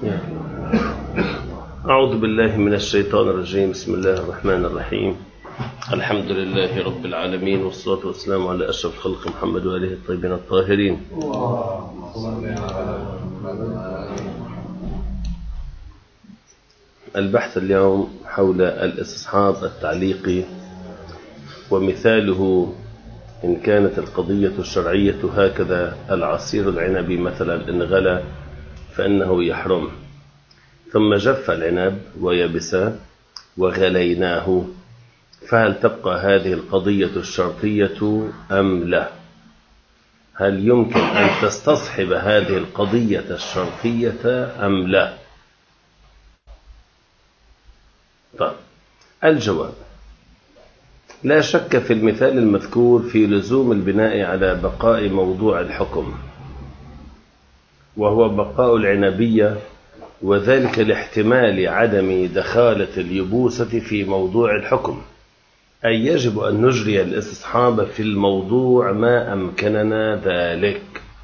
أعوذ بالله من الشيطان الرجيم. بسم الله الرحمن الرحيم. الحمد لله رب العالمين، والصلاة والسلام على أشرف الخلق محمد وآله الطيبين الطاهرين. البحث اليوم حول الاستصحاب التعليقي، ومثاله إن كانت القضية الشرعية هكذا: العصير العنبي مثلا إن غلى فإنه يحرم، ثم جف العنب ويبس وغليناه، فهل تبقى هذه القضية الشرطية أم لا؟ هل يمكن أن تستصحب هذه القضية الشرطية أم لا؟ طيب، الجواب: لا شك في المثال المذكور في لزوم البناء على بقاء موضوع الحكم، وهو بقاء العنبية، وذلك لاحتمال عدم دخالة اليبوسة في موضوع الحكم، أي يجب أن نجري الاستصحاب في الموضوع ما أمكننا ذلك،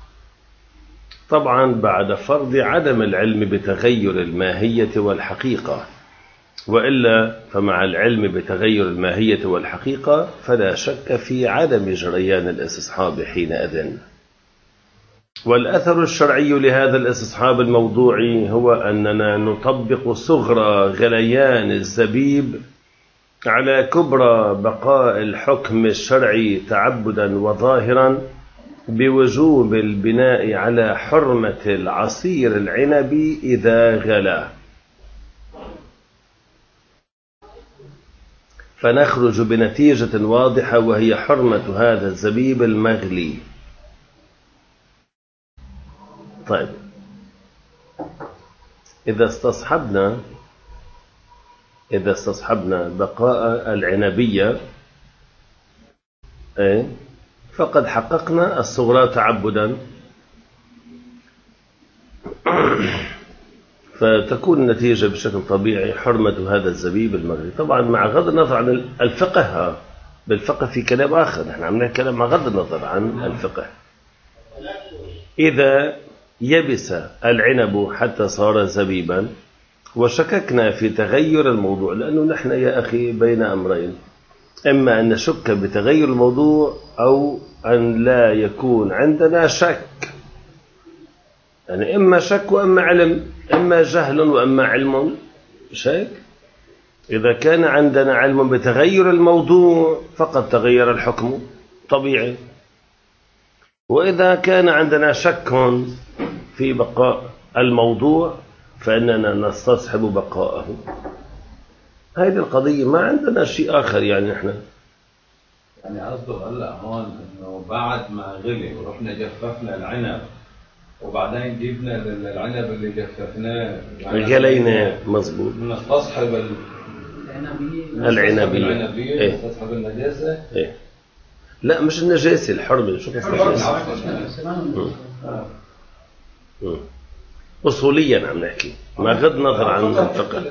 طبعا بعد فرض عدم العلم بتغير الماهية والحقيقة، وإلا فمع العلم بتغير الماهية والحقيقة فلا شك في عدم جريان الاستصحاب حينئذ. والأثر الشرعي لهذا الاستصحاب الموضوعي هو أننا نطبق صغرى غليان الزبيب على كبرى بقاء الحكم الشرعي تعبدا وظاهرا بوجوب البناء على حرمة العصير العنبي إذا غلا، فنخرج بنتيجة واضحة، وهي حرمة هذا الزبيب المغلي. طيب، إذا استصحبنا بقاء العنبية فقد حققنا الصغرى تعبدا، فتكون النتيجة بشكل طبيعي حرمة هذا الزبيب المغلي، طبعا مع غض النظر عن الفقه. بالفقه في كلام آخر، نحن عم نتكلم مع غض النظر عن الفقه. إذا يبس العنب حتى صار زبيبا وشككنا في تغير الموضوع، لأنه نحن يا أخي بين أمرين: إما أن نشك بتغير الموضوع، أو أن لا يكون عندنا شك، يعني إما شك وإما علم، إما جهل وإما علم. شك. إذا كان عندنا علم بتغير الموضوع فقد تغير الحكم طبيعي، وإذا كان عندنا شك في بقاء الموضوع فإننا نستصحب بقاءه. هذه القضية ما عندنا شيء آخر، يعني إحنا قصده هلا هون إنه بعد ما غلي ورحنا جففنا العنب وبعدين جبنا العنب اللي جففناه غليناه، مظبوط، نستصحب العنبية. نستصحب النجاسة. لا، مش النجاسة، الحرمة. شو قصدك؟ أصوليا عم نحكي مع غض نظر عن الفقه.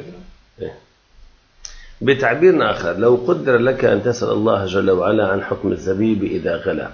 بتعبير آخر: لو قدر لك أن تسأل الله جل وعلا عن حكم الزبيب إذا غلا،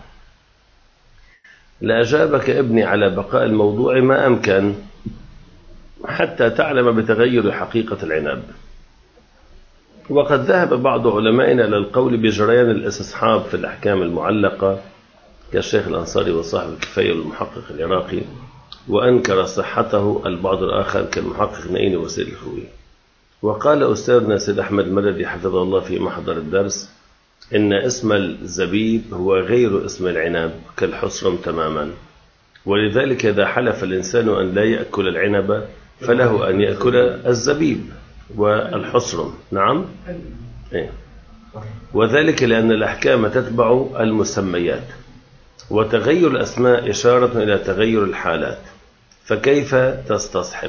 لأجابك ابني على بقاء الموضوع ما أمكن حتى تعلم بتغير حقيقة العنب. وقد ذهب بعض علمائنا للقول بجريان الاستصحاب في الأحكام المعلقة كالشيخ الأنصاري وصاحب الكفاية والمحقق العراقي، وأنكر صحته البعض الآخر كالمحقق نائين وسيد الخوي. وقال أستاذنا سيد أحمد المردي حفظه الله في محضر الدرس إن اسم الزبيب هو غير اسم العنب كالحصرم تماما، ولذلك إذا حلف الإنسان أن لا يأكل العنب فله أن يأكل الزبيب والحصرم. نعم. وذلك لأن الأحكام تتبع المسميات، وتغير الأسماء إشارة إلى تغير الحالات، فكيف تستصحب؟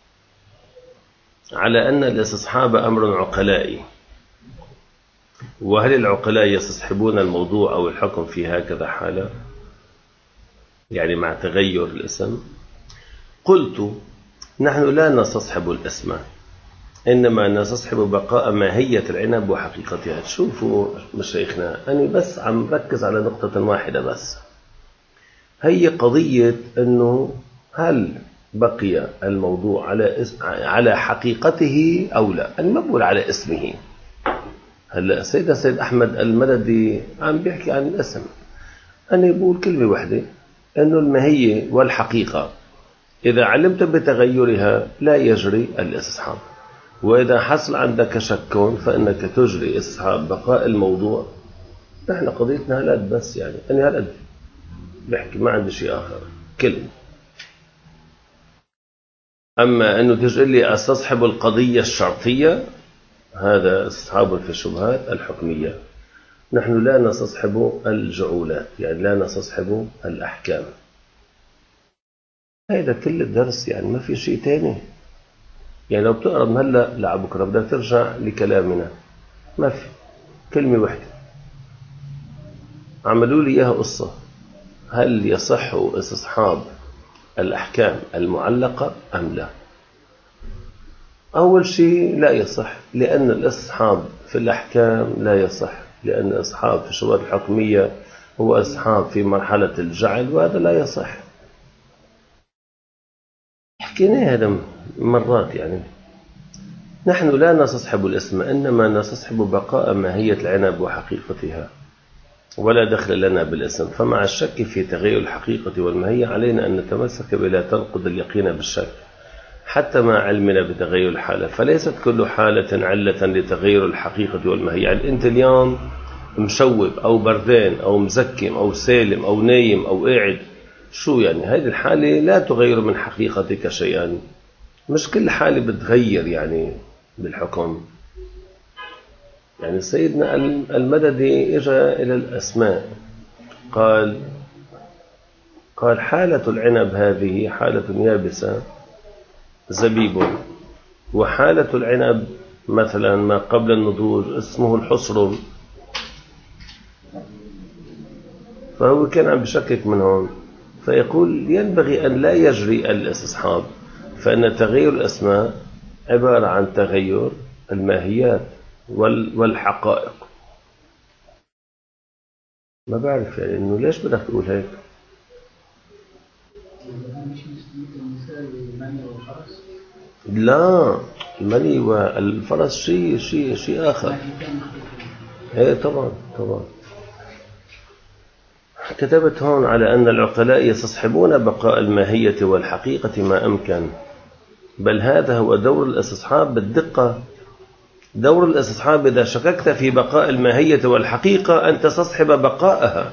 على أن الاستصحاب أمر عقلائي. وهل العقلاء يستصحبون الموضوع أو الحكم في هكذا حالة، يعني مع تغير الاسم؟ قلت: نحن لا نستصحب الاسم، إنما نستصحب بقاء ماهية العنب وحقيقتها. شوفوا مشايخنا، أنا بس عم ركز على نقطة واحدة بس، هي قضية أنه هل بقي الموضوع على حقيقته أو لا. أنا ما بقول على اسمه. هلا سيدنا سيد أحمد المددي عم بيحكي عن الاسم. أنا بقول كلمة واحدة، أنه الماهية والحقيقة إذا علمت بتغيرها لا يجري الاستصحاب، وإذا حصل عندك شك فإنك تجري استصحاب بقاء الموضوع. نحن قضيتنا هالقد بس، يعني أنا هالقد بحكي، ما عندي شيء آخر كلمة. أما أنه تجي لي أستصحب القضية الشرطية، هذا استصحاب في الشبهات الحكمية. نحن لا نستصحب الجعولات، يعني لا نستصحب الأحكام. هذا كل الدرس، يعني ما في شيء تاني. يعني لو بتقرأ من هلا لعبكرة بدك ترجع لكلامنا، ما في كلمة واحدة. عملوا لي إياها قصة. هل يصح استصحاب الأحكام المعلقة أم لا؟ أول شيء لا يصح، لأن الاستصحاب في الأحكام لا يصح، لأن الاستصحاب في الشروط الحكمية هو استصحاب في مرحلة الجعل، وهذا لا يصح. حكينا هذا مرات. يعني نحن لا نستصحب الاسم، إنما نستصحب بقاء ماهية العنب وحقيقتها، ولا دخل لنا بالاسم. فمع الشك في تغير الحقيقة والماهية علينا أن نتمسك بلا تنقض اليقين بالشك حتى مع علمنا بتغير الحالة. فليست كل حالة علة لتغير الحقيقة والماهية. يعني أنت اليوم مشوب أو بردان أو مزكم أو سالم أو نايم أو قاعد، شو يعني؟ هذه الحالة لا تغير من حقيقتك شيئا. مش كل حالة بتغير يعني بالحكم. يعني سيدنا المددي إجا إلى الأسماء، قال حالة العنب هذه حالة يابسة زبيب، وحالة العنب مثلا ما قبل النضوج اسمه الحصر. فهو كان عم بشكك من هون، فيقول ينبغي أن لا يجري الاستصحاب، فإن تغير الأسماء عبارة عن تغير الماهيات والحقائق. ما بعرف يعني إنه ليش بدك تقول هيك؟ لا، المني والفرس شيء آخر. ايه طبعا. كتبت هون على أن العقلاء يستصحبون بقاء الماهية والحقيقة ما أمكن، بل هذا هو دور الاستصحاب بالدقة. دور الاستصحاب إذا شككت في بقاء الماهية والحقيقة أن تستصحب بقاءها.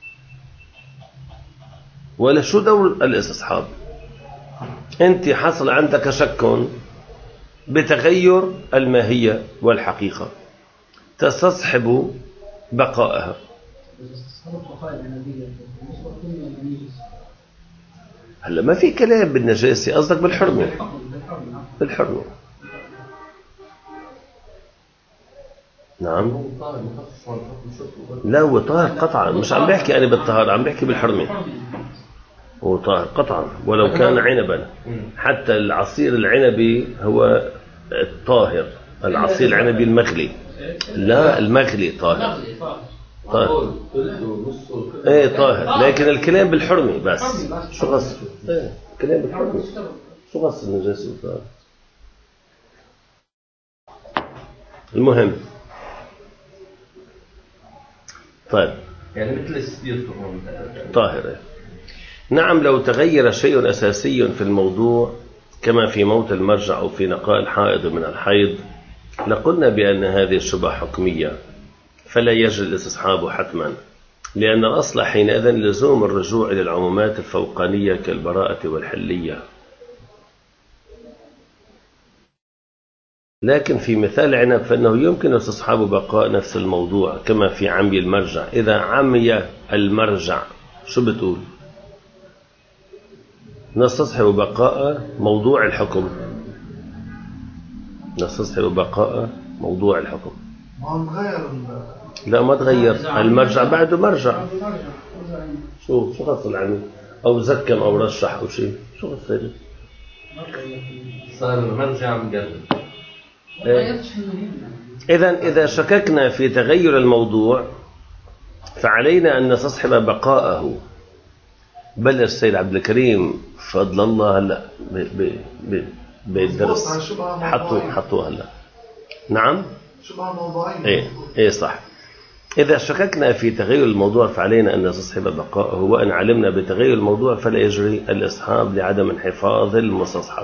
ولا شو دور الاستصحاب؟ أنت حصل عندك شك بتغير الماهية والحقيقة، تستصحب بقاءها. هلا ما في كلام بالنجاسة، قصدك بالحرمة. نعم. لا هو طاهر قطعا، مش عم بحكي أنا بالطهارة، عم بحكي بالحرمة. هو طاهر قطعا ولو كان عنبا. حتى العصير العنبي هو الطاهر، العصير العنبي المغلي. لا المغلي طاهر. ايه طاهر، لكن الكلام بالحرمة بس. شو غص؟ ايه الكلام بالحرمة. شو غص النجاسة طاهر؟ المهم طيب، يعني مثل السبيرت طاهر. نعم، لو تغير شيء أساسي في الموضوع كما في موت المرجع أو في نقاء الحائض من الحيض لقلنا بأن هذه الشبهة حكمية، فلا يجري الاستصحاب حتما، لأن الأصل حينئذ لزوم الرجوع إلى العمومات الفوقانية كالبراءة والحلية. لكن في مثال عنب فإنه يمكن استصحاب بقاء نفس الموضوع كما في عمي المرجع. إذا عمي المرجع شو بتقول؟ نستصحب بقاء موضوع الحكم. لا ما تغير المرجع، بعده مرجع. شو خص العمي أو زكم أو رشح أو شيء؟ شو خص هذا؟ صار المرجع مقرب. إذا شككنا في تغير الموضوع فعلينا أن نستصحب بقاءه، بلش السيد عبد الكريم فضل الله هلا بالدرس حطوه هلا. نعم شبه موضوعين. ايه صح. إذا شككنا في تغير الموضوع فعلينا أن نستصحب بقائه، وإن علمنا بتغير الموضوع فلا يجري الإصحاب لعدم انحفاظ المستصحب.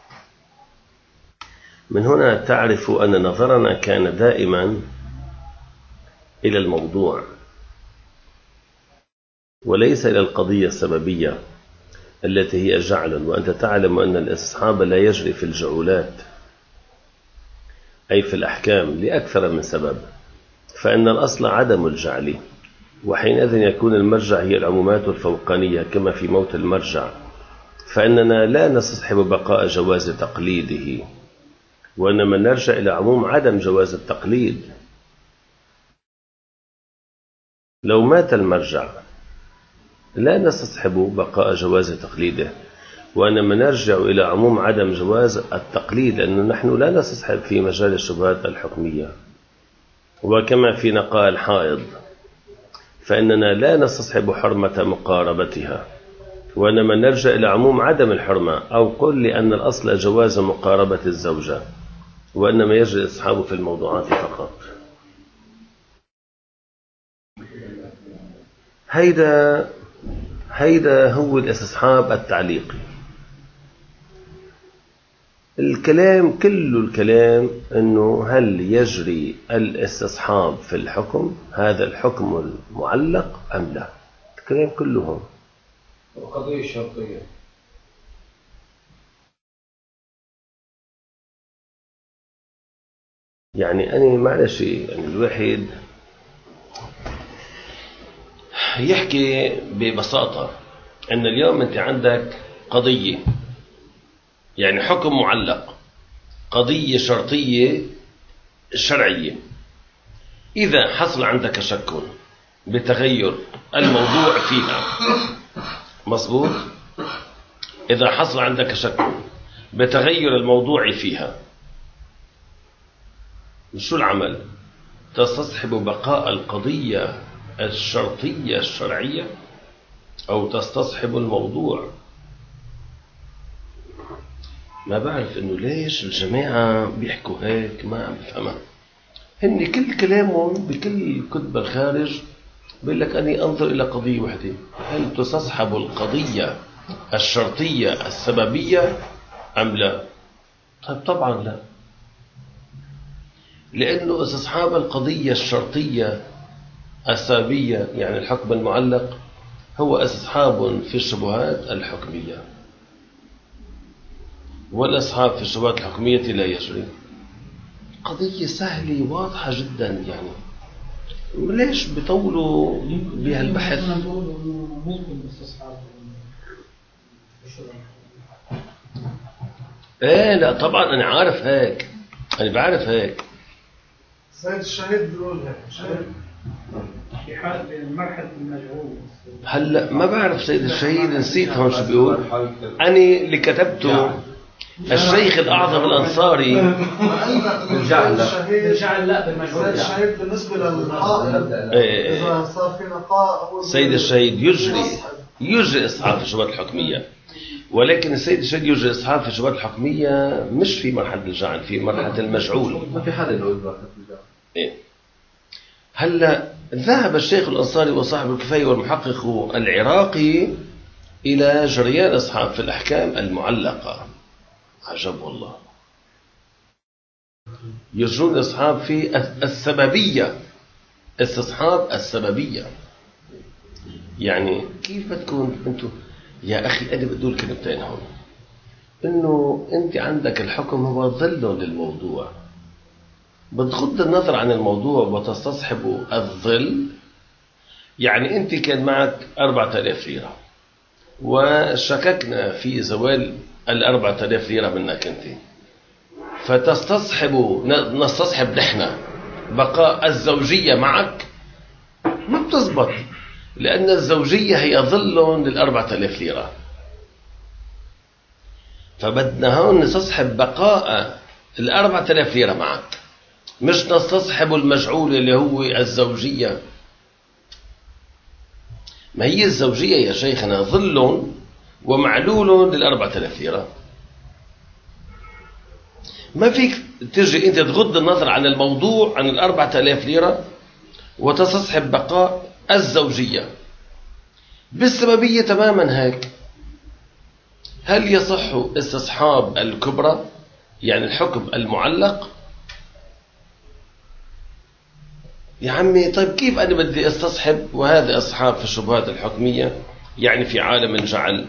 من هنا تعرف أن نظرنا كان دائما إلى الموضوع وليس إلى القضية السببية التي هي جعل. وأنت تعلم أن الاستصحاب لا يجري في الجعولات أي في الأحكام لأكثر من سبب، فإن الأصل عدم الجعل، وحينئذ يكون المرجع هي العمومات الفوقانية كما في موت المرجع، فإننا لا نستصحب بقاء جواز تقليده، وإنما نرجع إلى عموم عدم جواز التقليد. لو مات المرجع لا نستصحب بقاء جواز تقليده، وإنما نرجع إلى عموم عدم جواز التقليد، لأنه نحن لا نستصحب في مجال الشبهات الحكمية. وكما في نقاء الحائض فإننا لا نستصحب حرمة مقاربتها، وإنما نرجع إلى عموم عدم الحرمة، أو قل لأن الأصل جواز مقاربة الزوجة، وإنما يجري الإصحاب في الموضوعات فقط. هيدا هو الاستصحاب التعليقي. الكلام كله الكلام أنه هل يجري الاستصحاب في الحكم، هذا الحكم المعلق أم لا؟ الكلام كله هون. القضية الشرطية يعني أنا معلش يعني الواحد يحكي ببساطة أن اليوم أنت عندك قضية، يعني حكم معلق، قضية شرطية شرعية. إذا حصل عندك شك بتغير الموضوع فيها، مظبوط؟ إذا حصل عندك شك بتغير الموضوع فيها، شو العمل؟ تستصحب بقاء القضية الشرطية الشرعية أو تستصحب الموضوع؟ ما بعرف إنه ليش الجماعة بيحكوا هيك، ما عم بفهمها. هن كل كلامهم بكل كتب الخارج بيقول لك أني أنظر إلى قضية واحدة، هل تستصحب القضية الشرطية السببية أم لا؟ طيب طبعا لا، لأنه استصحاب القضية الشرطية السببية يعني الحكم المعلق هو استصحاب في الشبهات الحكمية، والاستصحاب في الشبهات الحكمية لا يجري. قضية سهلة واضحة جدا، يعني ليش بيطولوا بهالبحث؟ ايه لا طبعا انا عارف هيك، انا بعرف هيك. سيد الشهيد بيقول هيك في حال مرحلة المجهول. هلا ما بعرف سيد الشهيد، نسيت هون شو بيقول. أنا اللي كتبته الشيخ الأعظم الأنصاري الجعل لا بالمجهول. سيد الشهيد بالنسبة للحائض إذا صار في نقاء سيد الشهيد يجري إصحاب في الشبهات الحكمية، ولكن السيد الشهيد يجري إصحاب في الشبهات الحكمية مش في مرحلة الجعل، في مرحلة المجعول. ما في حدا يقول مرحلة الجعل. إيه. هلا ذهب الشيخ الأنصاري وصاحب الكفاية والمحقق العراقي إلى جريان إصحاب في الأحكام المعلقة. عجب والله، يجرون إصحاب في السببية، استصحاب السببية. يعني كيف بتكون أنتم يا أخي؟ أنا بدي أقول كلمتين هون، إنه أنت عندك الحكم هو ظل للموضوع، بتغض النظر عن الموضوع وتستصحب الظل. يعني أنت كان معك 4000 ليرة وشككنا في زوال 4000 ليرة منك أنت، نستصحب نحن بقاء الزوجية معك، ما بتزبط، لأن الزوجية هي ظل 4000 ليرة. فبدنا هون نستصحب بقاء 4000 ليرة معك، مش نستصحب المجعول اللي هو الزوجية. ما هي الزوجية يا شيخنا ظل ومعلول لل4000 ليرة. ما فيك تجي أنت تغض النظر عن الموضوع عن 4000 ليرة وتستصحب بقاء الزوجية بالسببية تماما هيك. هل يصح استصحاب الكبرى يعني الحكم المعلق؟ يا عمي طيب كيف أنا بدي استصحب وهذا أصحاب في الشبهات الحكمية يعني في عالم الجعل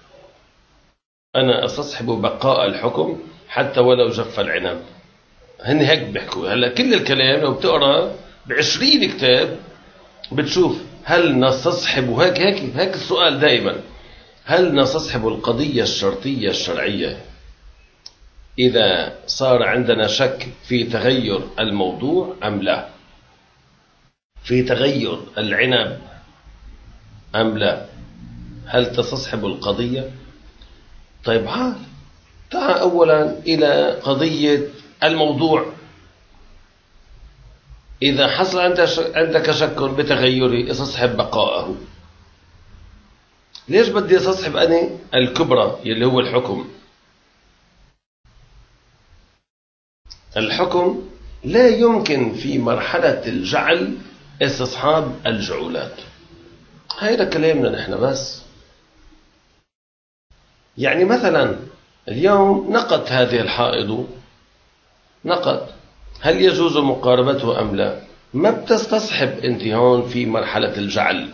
أنا استصحب بقاء الحكم حتى ولو جف العنب. هن هيك بيحكوا. هلا كل الكلام لو بتقرأ ب20 كتاب بتشوف هل نستصحب هيك السؤال دائما، هل نستصحب القضية الشرطية الشرعية إذا صار عندنا شك في تغير الموضوع أم لا، في تغير العنب أم لا، هل تستصحب القضية؟ طيب تعال أولا إلى قضية الموضوع. إذا حصل عندك شك بتغيره استصحب بقاءه. ليش بدي استصحب أنا الكبرى اللي هو الحكم؟ الحكم لا يمكن في مرحلة الجعل استصحاب الجعولات. هيدا كلامنا نحن بس. يعني مثلا اليوم نقت هذه الحائض نقت، هل يجوز مقاربته أم لا؟ ما بتستصحب انت هون في مرحلة الجعل،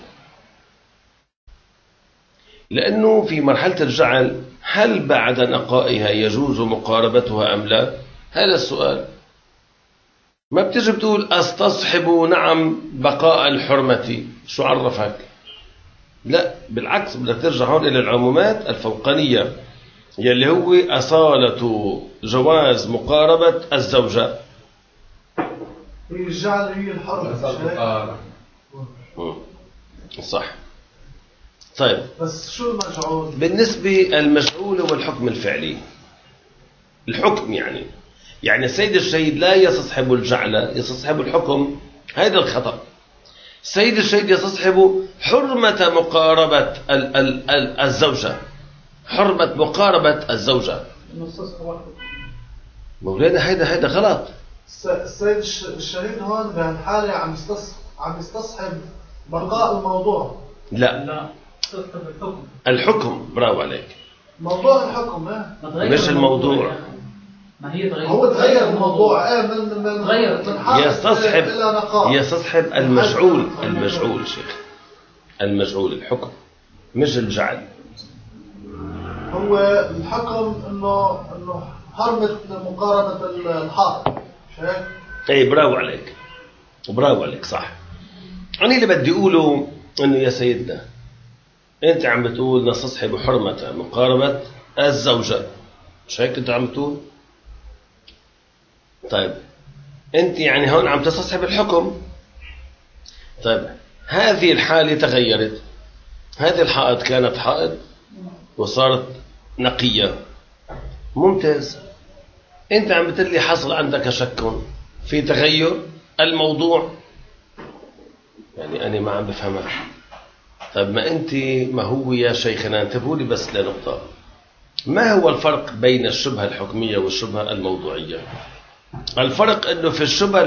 لأنه في مرحلة الجعل هل بعد نقائها يجوز مقاربتها أم لا؟ هذا السؤال. ما بتجي بتقول استصحب نعم بقاء الحرمة، شو عرفك؟ لا بالعكس بدك ترجع هون إلى العمومات الفوقانية يلي هو أصالة جواز مقاربة الزوجة. هي الجعل هي الحرمة. صح. طيب بس شو المجعول؟ بالنسبة المجعول هو الحكم الفعلي. الحكم يعني السيد الشهيد لا يستصحب الجعل، يستصحب الحكم. هذا الخطأ. السيد الشهيد يستصحب حرمة مقاربة الزوجة، حرمة مقاربة الزوجة. مولانا هيدا غلط. السيد الشهيد هون بهالحالة عم يستصحب بقاء الموضوع. لا الحكم. برافو عليك. موضوع الحكم مش الموضوع. ما هي تغير. هو تغير الموضوع من يستصحب المجعول شيخ. المجعول الحكم مش الجعل. هو الحكم انه حرمة مقارنة الحائط. شايف؟ اي برافو عليك صح. أنا اللي بدي أقوله إنه يا سيدنا أنت عم بتقول نستصحب حرمة مقاربة الزوجة، مش هيك أنت عم بتقول؟ طيب أنت يعني هون عم تستصحب الحكم. طيب هذه الحالة تغيرت، هذه الحائط كانت حائط وصارت نقية، ممتاز. أنت عم بتقول حصل عندك شك في تغير الموضوع، يعني أنا ما عم بفهمك. طيب ما هو يا شيخنا انتبهوا لي بس لنقطة. ما هو الفرق بين الشبهة الحكمية والشبهة الموضوعية؟ الفرق أنه في الشبهة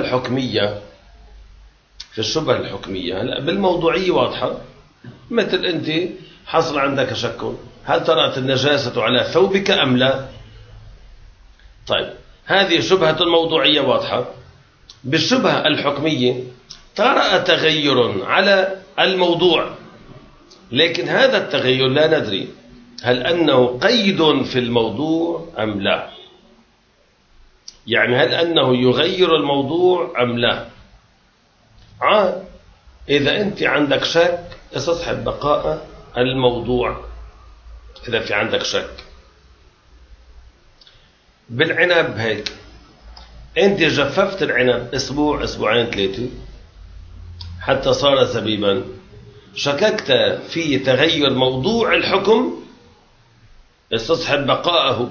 الحكمية هلا بالموضوعية واضحة. مثل أنت حصل عندك شك هل طرأت النجاسة على ثوبك أم لا؟ طيب هذه شبهة موضوعية واضحة. بالشبهة الحكمية طرأ تغير على الموضوع، لكن هذا التغير لا ندري هل أنه قيد في الموضوع أم لا، يعني هل أنه يغير الموضوع أم لا. إذا أنت عندك شك استصحب بقاء الموضوع. إذا في عندك شك بالعنب هيك، أنت جففت العنب أسبوع أسبوعين 3 حتى صار زبيبا، شككت في تغير موضوع الحكم استصحب بقاءه.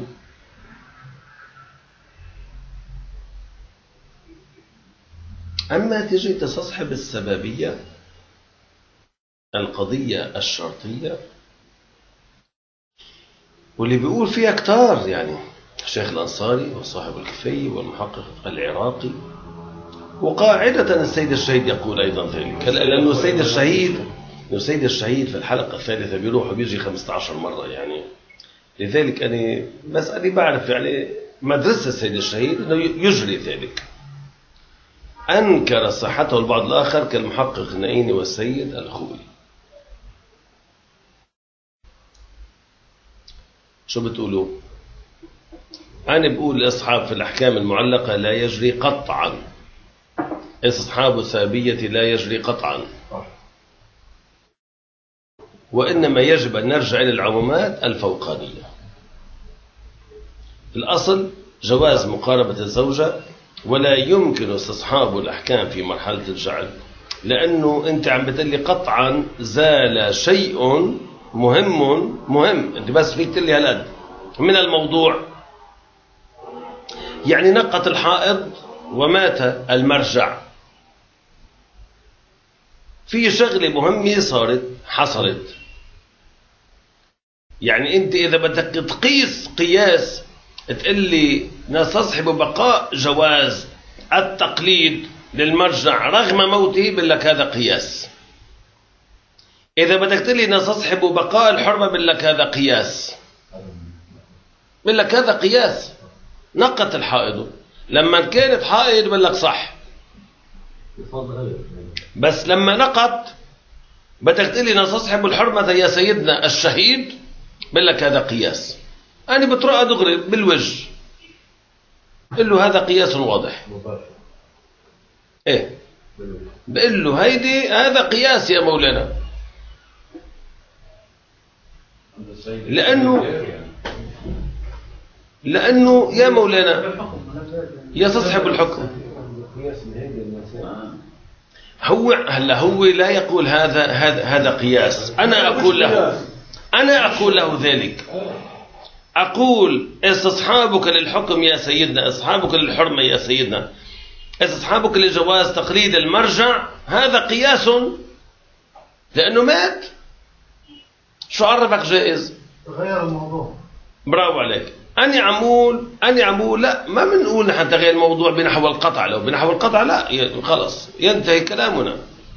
أما تجي تستصحب السببية، القضية الشرطية واللي بيقول فيها كتار، يعني الشيخ الأنصاري وصاحب الكفي والمحقق العراقي، وقاعدة السيد الشهيد يقول أيضا ذلك، لأنه السيد الشهيد في الحلقة الثالثة بيروح وبيجي 15 مرة يعني. لذلك أنا بعرف يعني مدرسة السيد الشهيد أنه يجري ذلك. أنكر صحته البعض الآخر كالمحقق النائيني والسيد الخوئي. شو بتقولوا؟ أنا بقول الإصحاب في الأحكام المعلقة لا يجري قطعا، إصحاب الثابية لا يجري قطعا، وإنما يجب أن نرجع إلى العمومات الفوقانية. الأصل جواز مقاربة الزوجة، ولا يمكن استصحاب الأحكام في مرحلة الجعل، لأنه أنت عم بتقلي قطعا زال شيء مهم أنت بس فيك تقلي هالقد من الموضوع. يعني نقت الحائض ومات المرجع، في شغلة مهمة حصلت. يعني أنت إذا بدك تقيس قياس تقلي نستصحب بقاء جواز التقليد للمرجع رغم موته، بقول لك هذا قياس. إذا بدك تقلي نستصحب بقاء الحرمة، بقول لك هذا قياس. بقول لك هذا قياس. نقت الحائض، لما كانت حائض بقول لك صح، بس لما نقت بدك تقلي نستصحب الحرمة يا سيدنا الشهيد، بقول لك هذا قياس. أنا بطرقها دغري بالوجه، بقول له هذا قياس واضح. إيه، بقول له هذا قياس يا مولانا، لأنه يا مولانا يستصحب الحكم. هو لا يقول هذا قياس. أنا أقول له ذلك. أقول استصحابك للحكم يا سيدنا، استصحابك للحرمة يا سيدنا، استصحابك لجواز تقليد المرجع، هذا قياس لأنه مات. شو عرفك جائز؟ تغير الموضوع. برافو عليك. أنا عمول لا، ما بنقول نحن تغير الموضوع بنحو القطع. لو بنحو القطع لا خلص ينتهي كلامنا.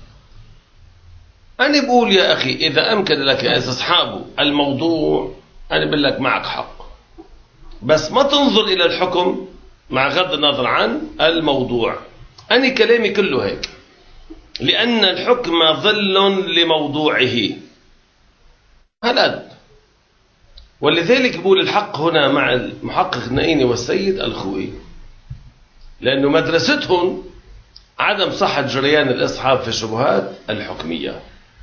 أنا بقول يا أخي إذا أمكن لك استصحاب الموضوع، أنا بقول لك معك حق، بس ما تنظر إلى الحكم مع غض النظر عن الموضوع. أنا كلامي كله هيك، لأن الحكم ظل لموضوعه هلأ. ولذلك بقول الحق هنا مع المحقق النائيني والسيد الخوئي، لأنه مدرستهم عدم صحة جريان الإصحاب في الشبهات الحكمية.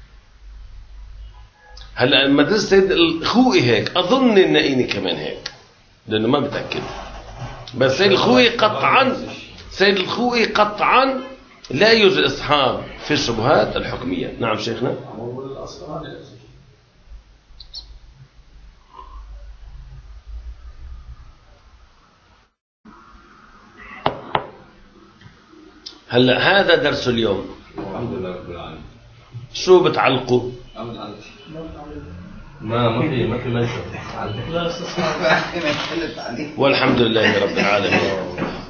هلا مدرسة السيد الخوئي هيك، أظن النائيني كمان هيك، لأنه ما متأكد. بس سيد الخوئي قطعا لا يوجد إصحاب في الشبهات الحكمية. نعم شيخنا. هلا هذا درس اليوم. الحمد لله رب العالمين. شو بتعلقوا؟ ما في ليس. والحمد لله رب العالمين.